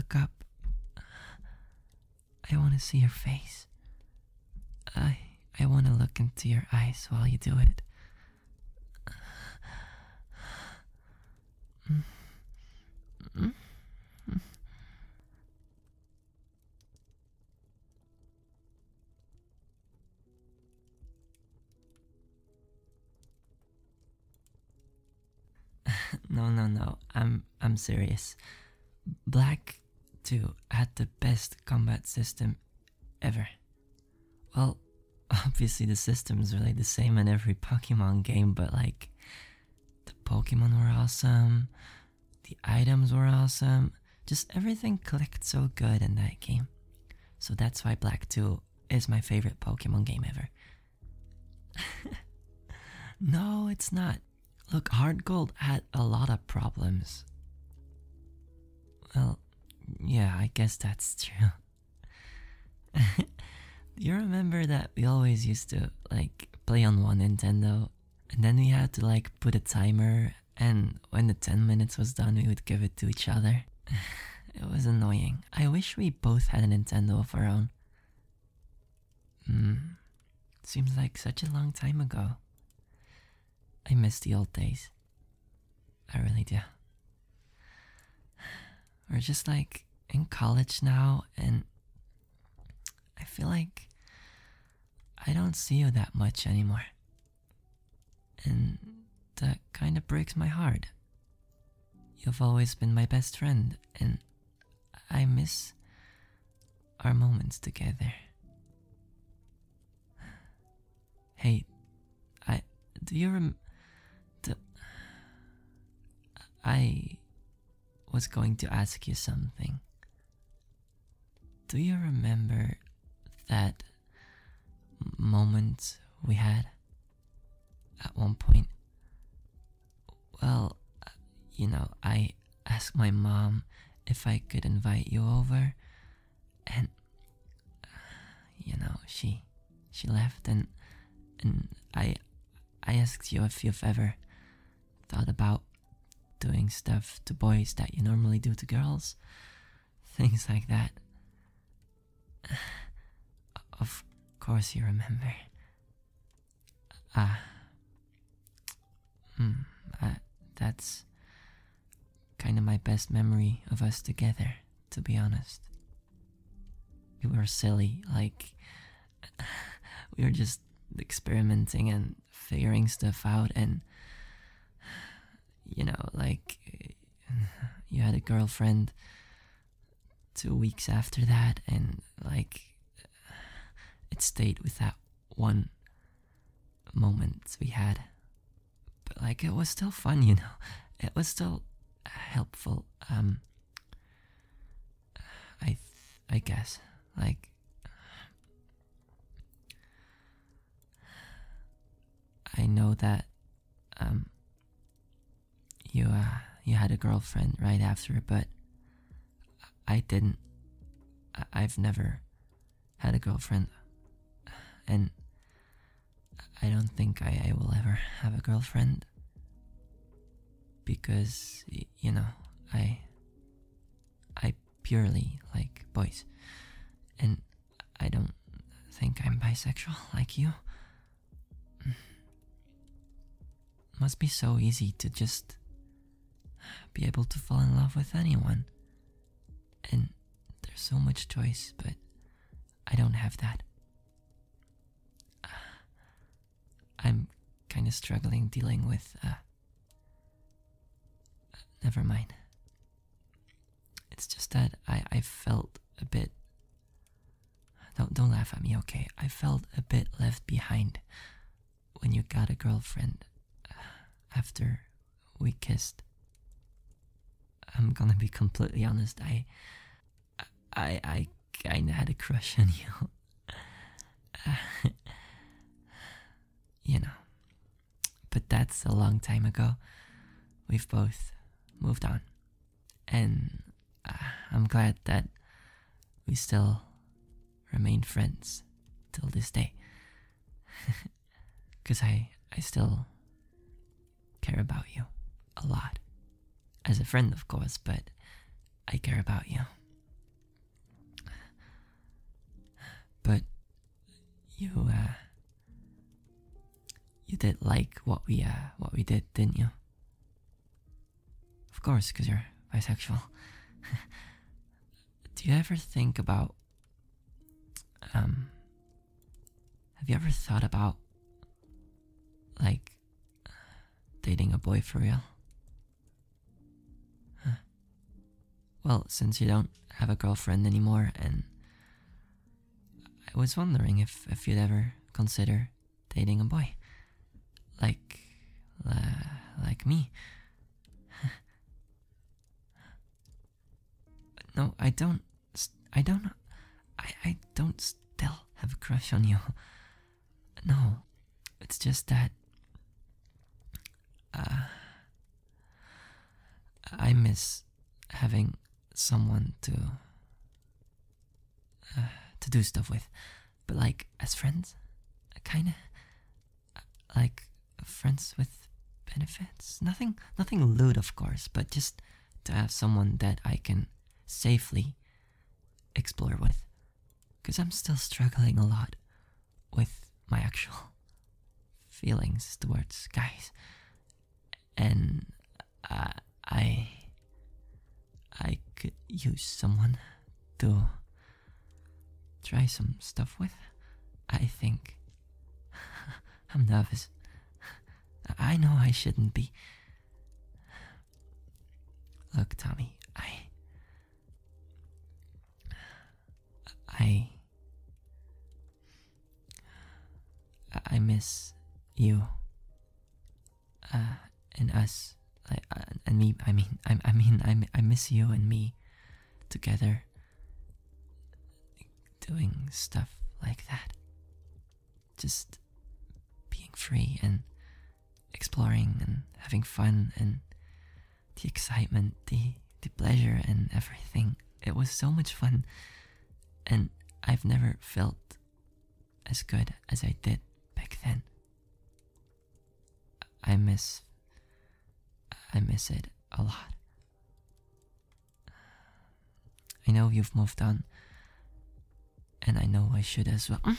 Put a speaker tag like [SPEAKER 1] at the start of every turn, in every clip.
[SPEAKER 1] look up, I want to see your face. I want to look into your eyes while you do it. No. I'm serious. Black 2 had the best combat system ever. Well, obviously the systems are like the same in every Pokemon game, but like the Pokemon were awesome, the items were awesome, just everything clicked so good in that game. So that's why Black 2 is my favorite Pokemon game ever. No, it's not. Look, Hard Gold had a lot of problems. Well, yeah, I guess that's true. You remember that we always used to, like, play on one Nintendo, and then we had to, like, put a timer, and when the 10 minutes was done, we would give it to each other? It was annoying. I wish we both had a Nintendo of our own. Seems like such a long time ago. I miss the old days. I really do. We're just like in college now, and I feel like I don't see you that much anymore. And that kind of breaks my heart. You've always been my best friend, and I miss our moments together. Hey, do you I was going to ask you something. Do you remember that moment we had at one point? Well, I asked my mom if I could invite you over, and she left, and I asked you if you've ever thought about doing stuff to boys that you normally do to girls, things like that. Of course you remember. That's kind of my best memory of us together, to be honest. We were silly, like, we were just experimenting and figuring stuff out, and like, you had a girlfriend 2 weeks after that, and like, it stayed with that one moment we had. But like, it was still fun, it was still helpful. I guess, like, I know that you had a girlfriend right after, but I didn't. I've never had a girlfriend, and I don't think I will ever have a girlfriend, because I purely like boys, and I don't think I'm bisexual like you. Must be so easy to just be able to fall in love with anyone, and there's so much choice, but I don't have that. I'm kind of struggling dealing with never mind. It's just that I felt a bit, don't laugh at me, okay? I felt a bit left behind when you got a girlfriend after we kissed. I'm gonna be completely honest. I kinda had a crush on you. But that's a long time ago. We've both moved on, and I'm glad that we still remain friends till this day. 'Cause I still care about you a lot. As a friend, of course, but I care about you But you, you did like what we did, didn't you? Of course, because you're bisexual. Do you ever think about, have you ever thought about, like, dating a boy for real? Huh. Well, since you don't have a girlfriend anymore, and I was wondering if you'd ever consider dating a boy. Like, like me. No, I don't still have a crush on you. No, it's just that, I miss having someone to do stuff with. But like, as friends, kinda, like, friends with benefits. Nothing lewd, of course, but just to have someone that I can safely explore with. Because I'm still struggling a lot with my actual feelings towards guys. And I could use someone to try some stuff with. I think. I'm nervous. I know I shouldn't be. Look, Tommy, I miss you, and us, and me. I miss you and me together, doing stuff like that. Just being free and exploring and having fun and the excitement, the pleasure and everything. It was so much fun, and I've never felt as good as I did back then. I miss it a lot. I know you've moved on, and I know I should as well.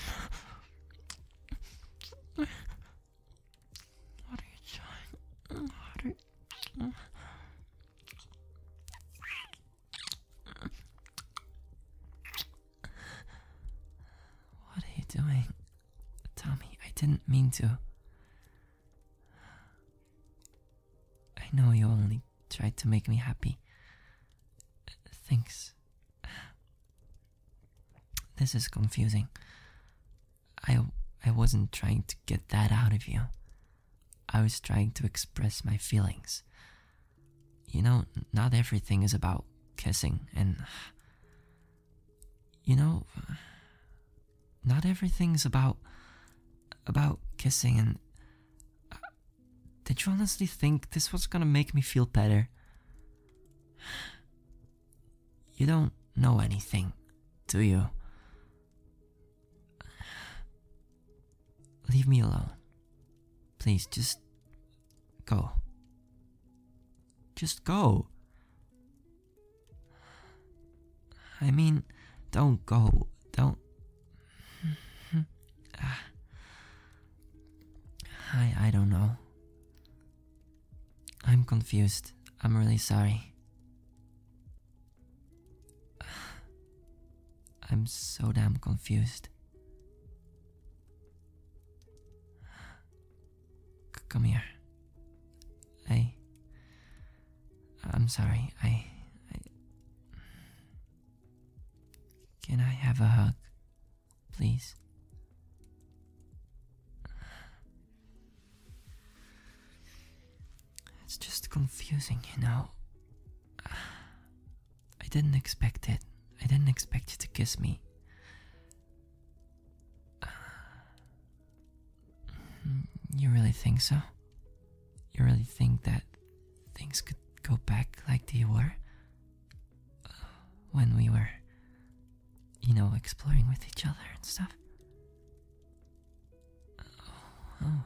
[SPEAKER 1] What are you trying? What are you doing? Tommy, I didn't mean to. I know you only tried to make me happy. Thanks. This is confusing. I wasn't trying to get that out of you. I was trying to express my feelings. You know, not everything is about kissing, and you know, not everything's about kissing. And did you honestly think this was gonna make me feel better? You don't know anything, do you? Leave me alone. Please, just go. Just go. I mean, don't go. Don't. I don't know. I'm confused. I'm really sorry. I'm so damn confused. Come here. I'm sorry. Can I have a hug, please? It's just confusing, you know. I didn't expect it. I didn't expect you to kiss me. You really think so? You really think that things could go back like they were? When we were, you know, exploring with each other and stuff? Oh.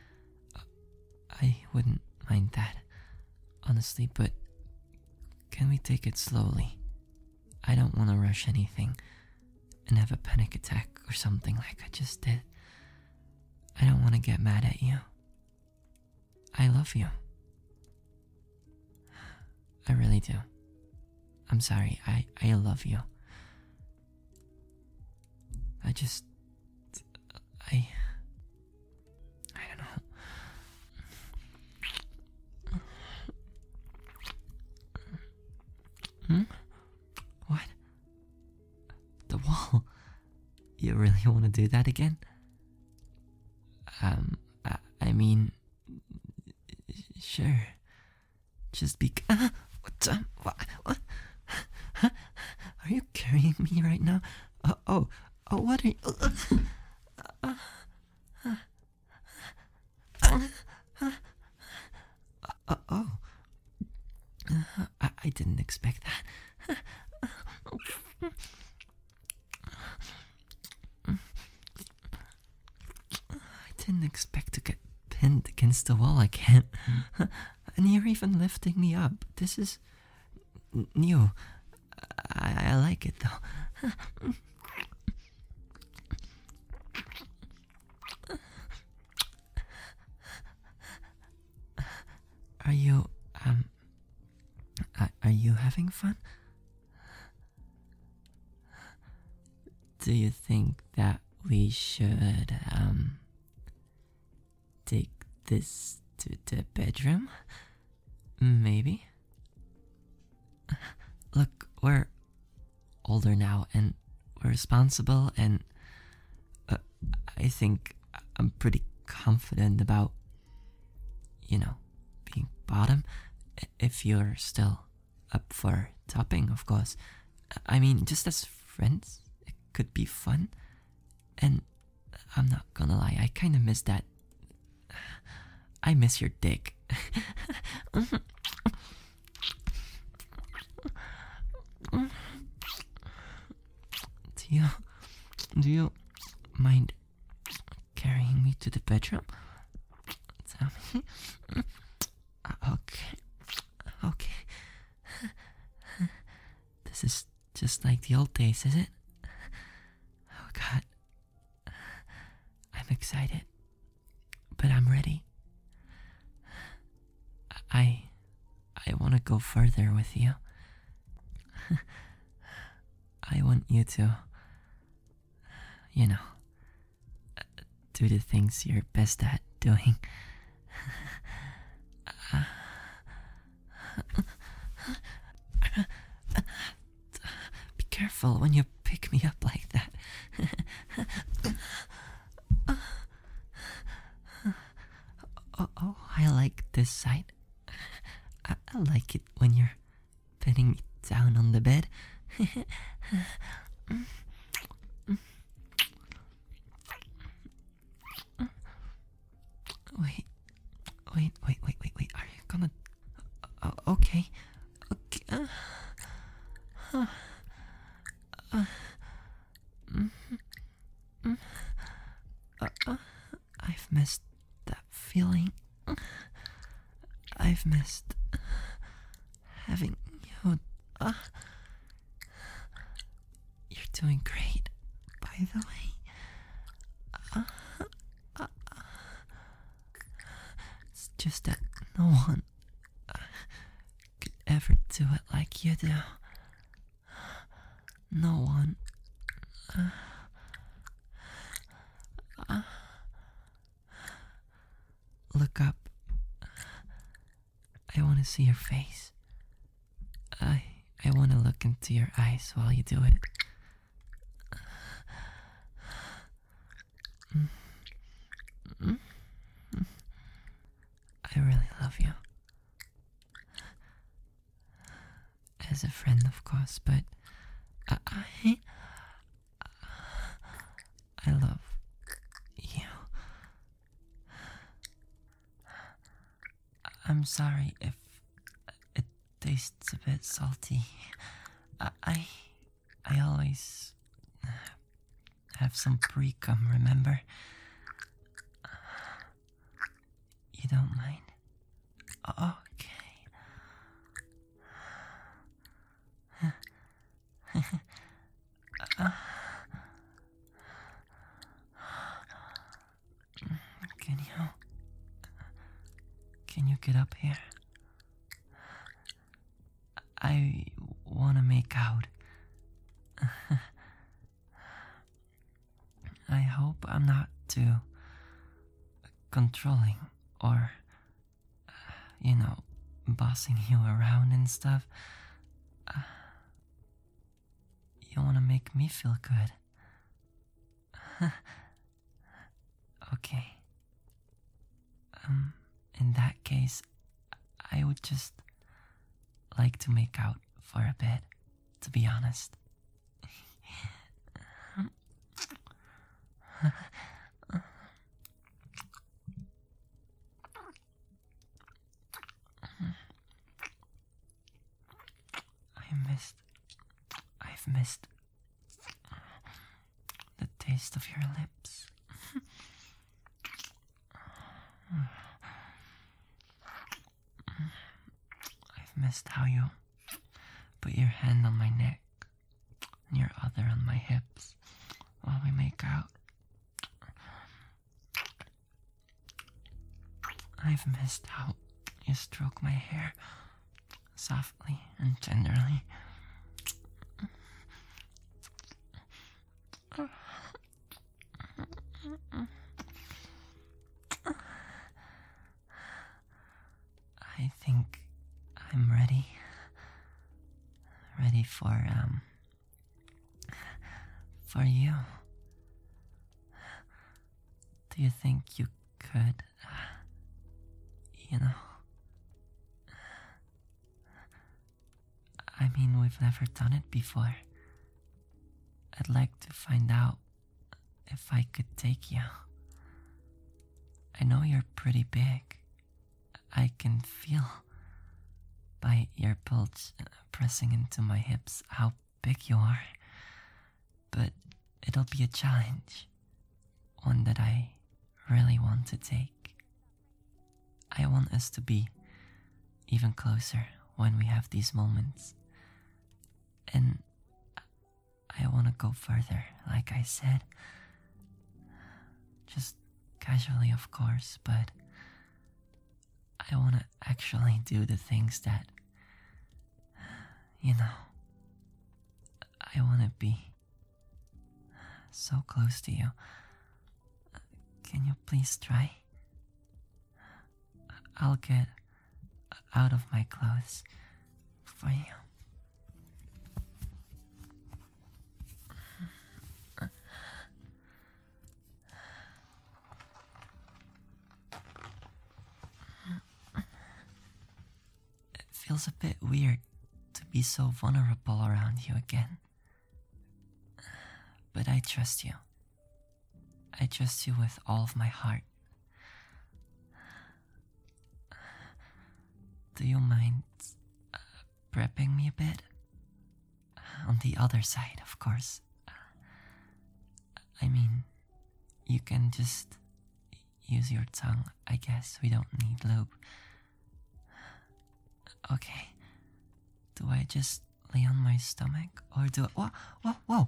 [SPEAKER 1] I wouldn't mind that, honestly, but can we take it slowly? I don't want to rush anything. and have a panic attack or something like I just did. I don't want to get mad at you. I love you. I really do. I'm sorry, I love you. I just... I don't know. What? The wall? You really want to do that again? I mean... Sure. Just be... What? Are you carrying me right now? Oh, what are you... I didn't expect that. I didn't expect to get pinned against the wall again. And you're even lifting me up. This is new. I like it though. Are you having fun? Do you think that we should, take this to the bedroom? Maybe? Look, we're older now and we're responsible, and I think I'm pretty confident about, being bottom, if you're still up for topping, of course. I mean, just as friends, it could be fun. And I'm not gonna lie, I kinda miss that. I miss your dick. Do you mind carrying me to the bedroom? Tell me. Okay. This is just like the old days, is it? Oh God. I'm excited. But I'm ready. I want to go further with you. I want you to, do the things you're best at doing. Be careful when you pick me up like that. Oh, I like this side. I like it when you're pinning me down on the bed. Wait. Are you gonna... Okay. I've missed that feeling. I've missed having you. You're doing great, by the way. It's just that no one could ever do it like you do. No one. Look up. I want to see your face. I want to look into your eyes while you do it. I really love you. As a friend, of course, but I love you. I'm sorry if it tastes a bit salty. I always have some pre-cum, remember? You don't mind? Okay. I want to make out. I hope I'm not too controlling or, bossing you around and stuff. You want to make me feel good. Okay. In that case, I would just like to make out for a bit, to be honest. I've missed the taste of your lips. I've missed how you put your hand on my neck and your other on my hips while we make out. I've missed how you stroke my hair softly and tenderly. I think I'm ready. Ready for you. Do you think you could, I mean, we've never done it before. I'd like to find out if I could take you. I know you're pretty big. I can feel by your bulge pressing into my hips how big you are. But it'll be a challenge. One that I really want to take. I want us to be even closer when we have these moments. And I want to go further, like I said. Just casually, of course, but I want to actually do the things that, I want to be so close to you. Can you please try? I'll get out of my clothes for you. It feels a bit weird to be so vulnerable around you again. But I trust you. I trust you with all of my heart. Do you mind prepping me a bit? On the other side, of course. I mean, you can just use your tongue, I guess. We don't need lube. Okay. Do I just lay on my stomach? Or do I... Whoa.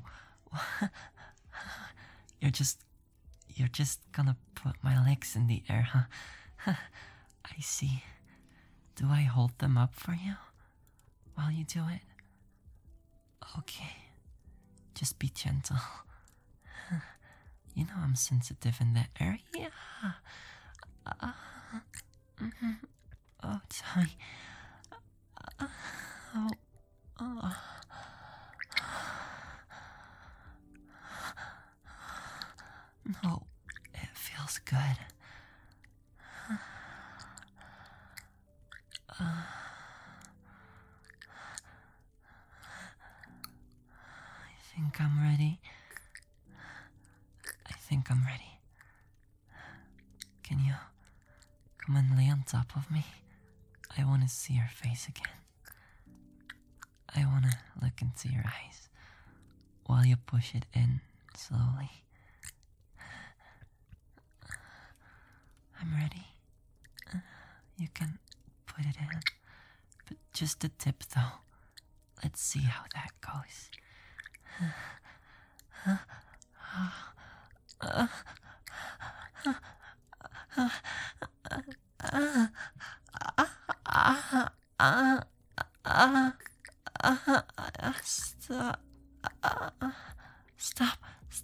[SPEAKER 1] You're just gonna put my legs in the air, huh? I see. Do I hold them up for you while you do it? Okay. Just be gentle. You know I'm sensitive in that area. Oh, sorry. No, it feels good. I think I'm ready. Can you come and lay on top of me? I want to see your face again. I want to look into your eyes while you push it in slowly. I'm ready. You can put it in, but just the tip though. Let's see how that goes. Stop. Stop.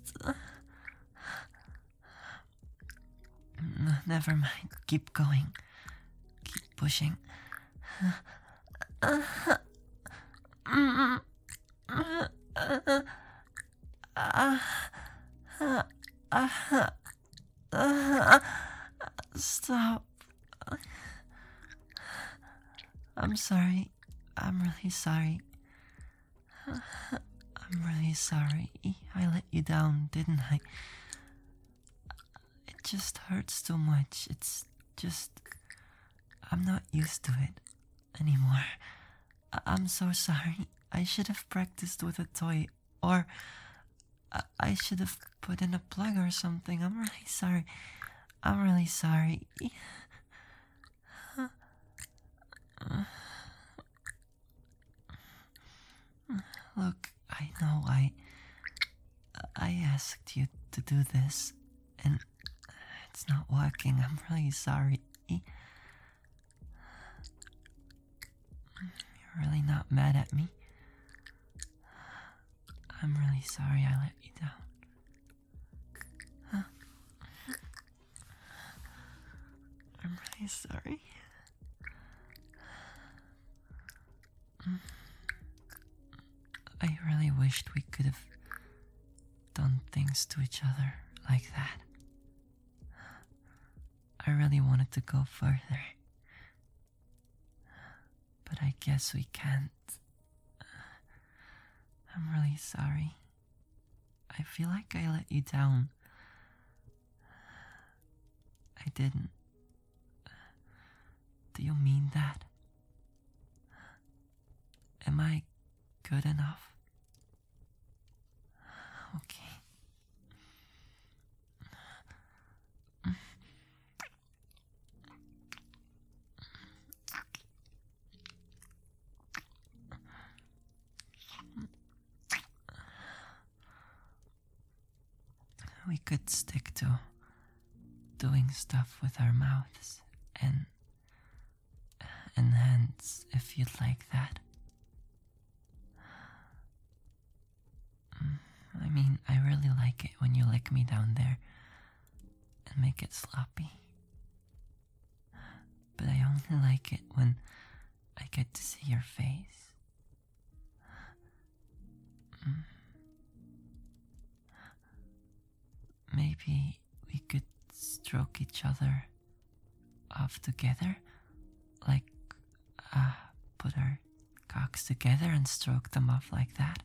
[SPEAKER 1] Never mind. Keep going. Keep pushing. Stop. I'm sorry. I'm really sorry. I'm really sorry. I let you down, didn't I? It just hurts too much. It's just... I'm not used to it anymore. I'm so sorry. I should have practiced with a toy, or I should have put in a plug or something. I'm really sorry. I'm really sorry. Look, I know I asked you to do this, and it's not working. I'm really sorry. You're really not mad at me. I'm really sorry I let you down. I'm really sorry. I really wished we could have done things to each other like that. I really wanted to go further. But I guess we can't. I'm really sorry. I feel like I let you down. I didn't. Do you mean that? Am I good enough? Okay. We could stick to doing stuff with our mouths and hands if you'd like that. I mean, I really like it when you lick me down there and make it sloppy. But I only like it when I get to see your face. Maybe we could stroke each other off together, like put our cocks together and stroke them off like that.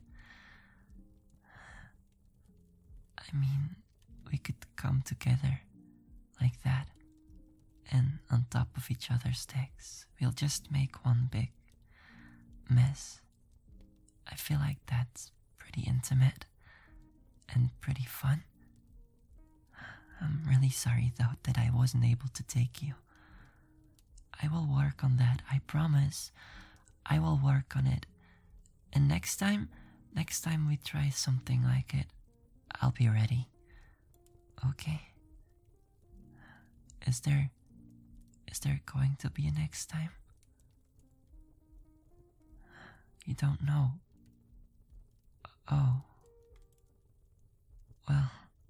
[SPEAKER 1] I mean, we could come together like that, and on top of each other's dicks, we'll just make one big mess. I feel like that's pretty intimate and pretty fun. I'm really sorry though that I wasn't able to take you. I will work on that, I promise. I will work on it. And next time we try something like it, I'll be ready. Okay? Is there going to be a next time? You don't know. Oh. Well,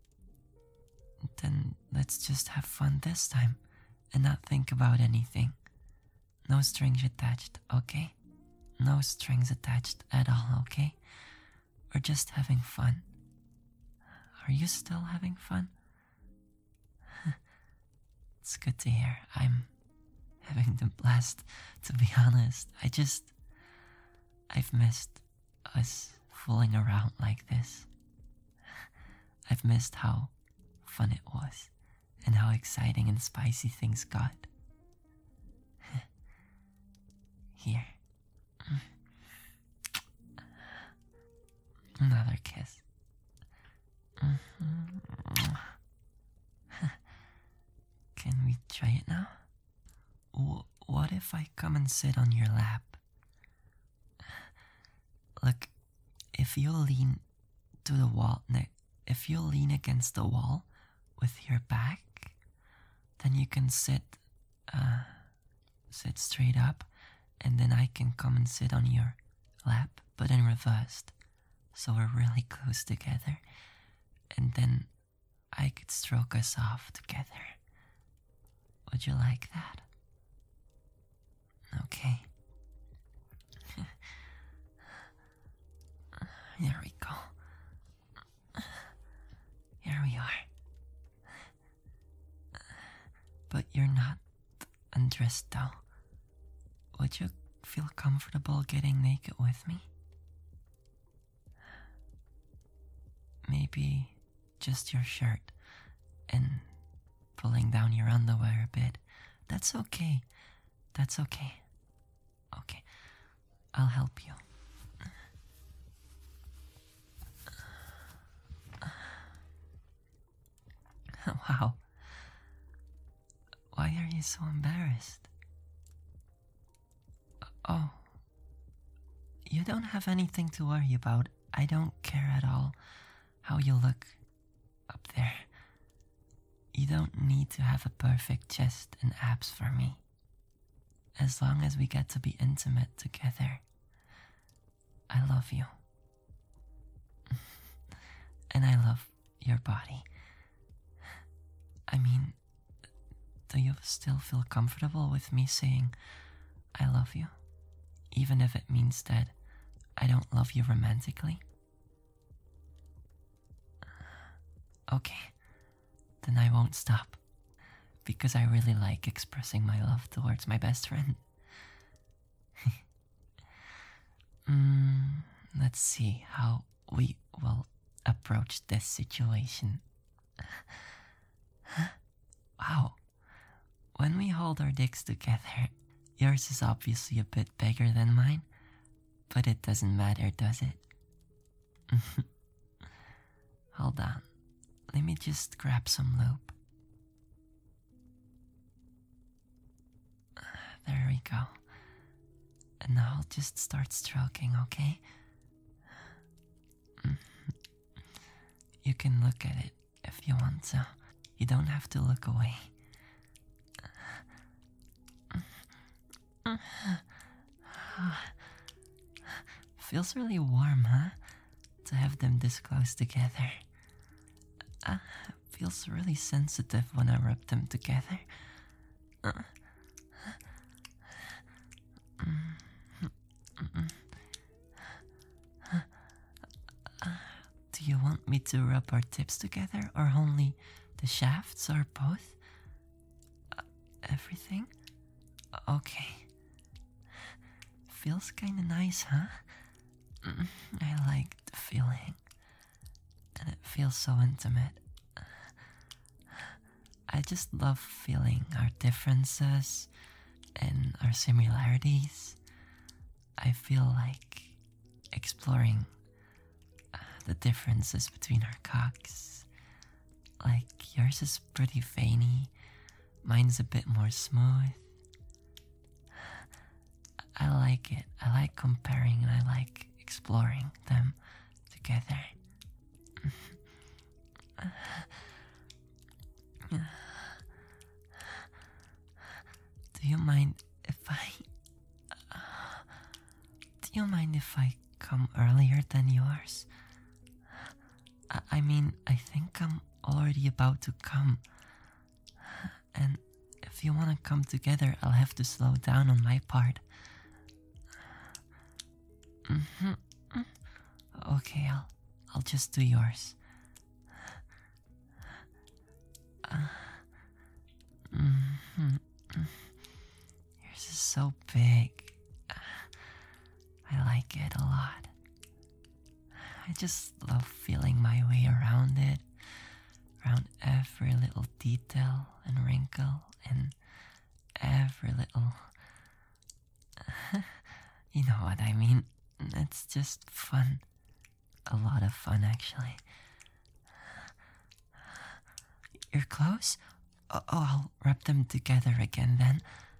[SPEAKER 1] then let's just have fun this time and not think about anything. No strings attached, okay? No strings attached at all, okay? We're just having fun. Are you still having fun? It's good to hear. I'm having the blast, to be honest. I've missed us fooling around like this. I've missed how fun it was and how exciting and spicy things got. Here. Another kiss. Can we try it now? What if I come and sit on your lap? Look, if you lean to the wall, if you lean against the wall with your back, then you can sit straight up, and then I can come and sit on your lap, but in reversed. So we're really close together. And then I could stroke us off together. Would you like that? Okay. There we go. Here we are. But you're not undressed though. Would you feel comfortable getting naked with me? Maybe just your shirt and pulling down your underwear a bit. That's okay. That's okay. Okay, I'll help you. Wow. Why are you so embarrassed? Oh. You don't have anything to worry about. I don't care at all how you look up there. You don't need to have a perfect chest and abs for me. As long as we get to be intimate together. I love you. And I love your body. I mean, do you still feel comfortable with me saying I love you? Even if it means that I don't love you romantically? Okay, then I won't stop. Because I really like expressing my love towards my best friend. Let's see how we will approach this situation. Wow. When we hold our dicks together, yours is obviously a bit bigger than mine, but it doesn't matter, does it? Hold on. Let me just grab some lube. There we go. And now I'll just start stroking, okay? You can look at it if you want to. You don't have to look away. Feels really warm, huh? To have them this close together. Feels really sensitive when I rub them together. Do you want me to rub our tips together, or only the shafts, or both? Everything? Okay. Feels kinda nice, huh? I like the feeling. And it feels so intimate. I just love feeling our differences and our similarities. I feel like exploring the differences between our cocks. Like, yours is pretty veiny, mine's a bit more smooth. I like it. I like comparing and I like exploring them together. Do you mind if I come earlier than yours? I mean, I think I'm already about to come. And if you want to come together, I'll have to slow down on my part. Okay, I'll just do yours. Yours is so big. I like it a lot. I just love feeling my way around it, around every little detail and wrinkle and every little... You know what I mean. It's just fun. A lot of fun, actually. Your clothes? Oh, I'll wrap them together again then.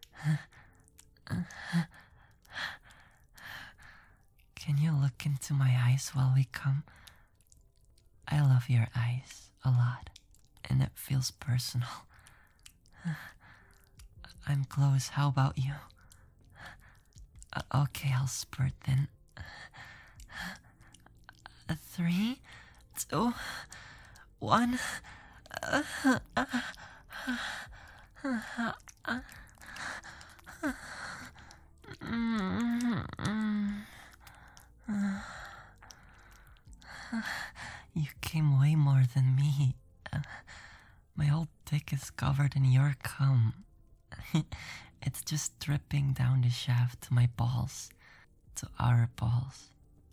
[SPEAKER 1] Can you look into my eyes while we come? I love your eyes a lot, and it feels personal. I'm close, how about you? Okay, I'll spurt then. 3, 2, 1. You came way more than me. My whole dick is covered in your cum. It's just dripping down the shaft to my balls. To our balls.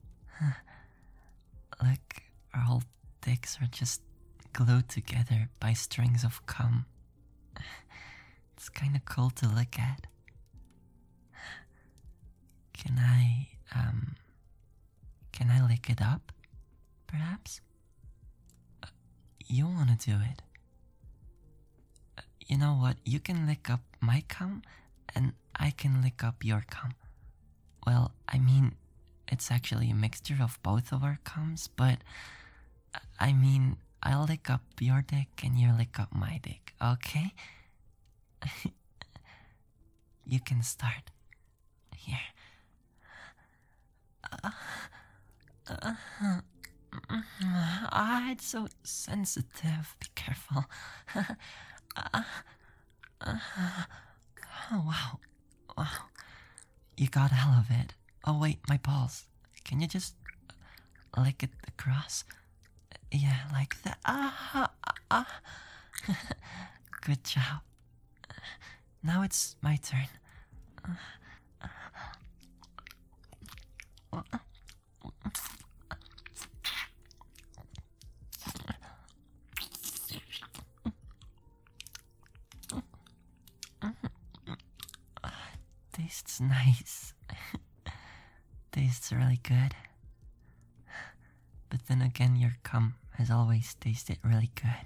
[SPEAKER 1] Look, our whole dicks are just glued together by strings of cum. It's kinda cool to look at. Can I lick it up? Perhaps? You wanna do it? You know what? You can lick up my cum, and I can lick up your cum. Well, I mean, it's actually a mixture of both of our cums, but I mean, I'll lick up your dick and you lick up my dick, okay? You can start. Here. It's so sensitive. Be careful. Oh, wow. Wow. You got hell of it. Oh, wait, my balls. Can you just lick it across? Yeah, like that. Good job. Now it's my turn. Tastes nice. Tastes really good. But then again, your cum has always tasted really good.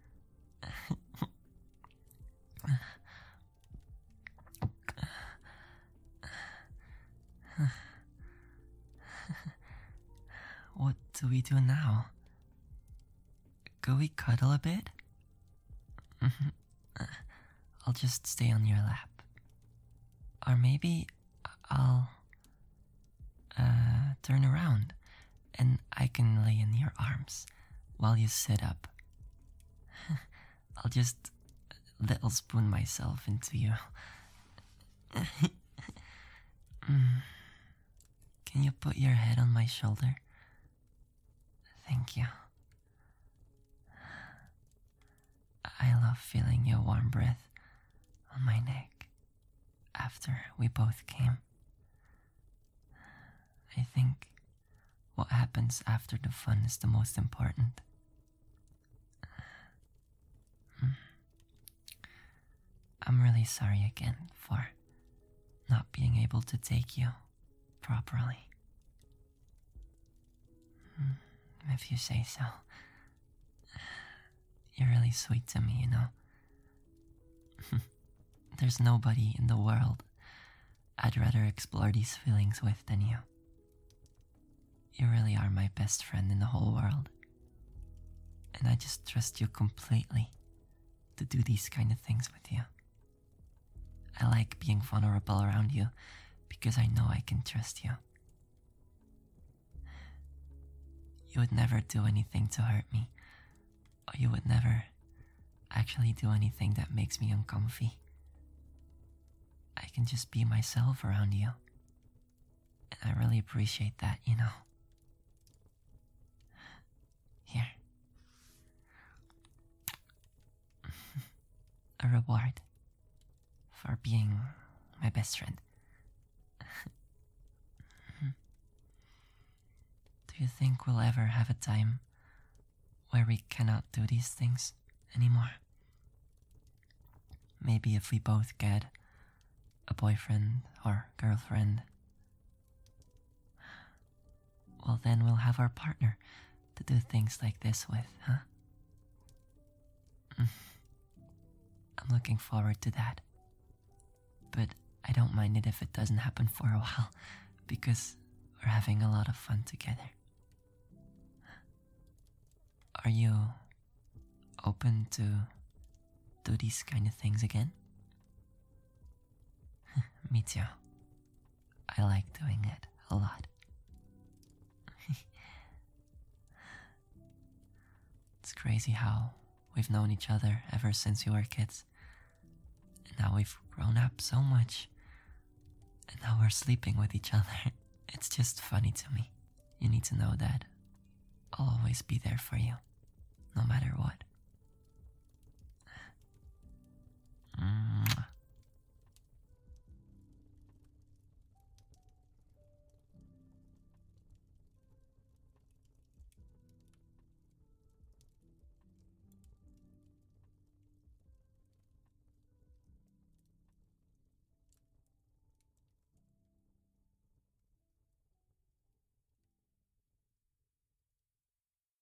[SPEAKER 1] What do we do now? Go we cuddle a bit? I'll just stay on your lap. Or maybe I'll turn around and I can lay in your arms while you sit up. I'll just little spoon myself into you. Can you put your head on my shoulder? Thank you. I love feeling your warm breath on my neck after we both came. I think what happens after the fun is the most important. I'm really sorry again for not being able to take you properly. If you say so. You're really sweet to me, you know. There's nobody in the world I'd rather explore these feelings with than you. You really are my best friend in the whole world. And I just trust you completely to do these kind of things with you. I like being vulnerable around you because I know I can trust you. You would never do anything to hurt me, or you would never actually do anything that makes me uncomfy. I can just be myself around you, and I really appreciate that, you know. Here. A reward for being my best friend. Do you think we'll ever have a time where we cannot do these things anymore? Maybe if we both get a boyfriend or girlfriend, well, then we'll have our partner to do things like this with, huh? I'm looking forward to that. But I don't mind it if it doesn't happen for a while, because we're having a lot of fun together. Are you open to do these kind of things again? Me too. I like doing it a lot. crazy how we've known each other ever since we were kids. And now we've grown up so much. And now we're sleeping with each other. It's just funny to me. You need to know that I'll always be there for you, no matter what.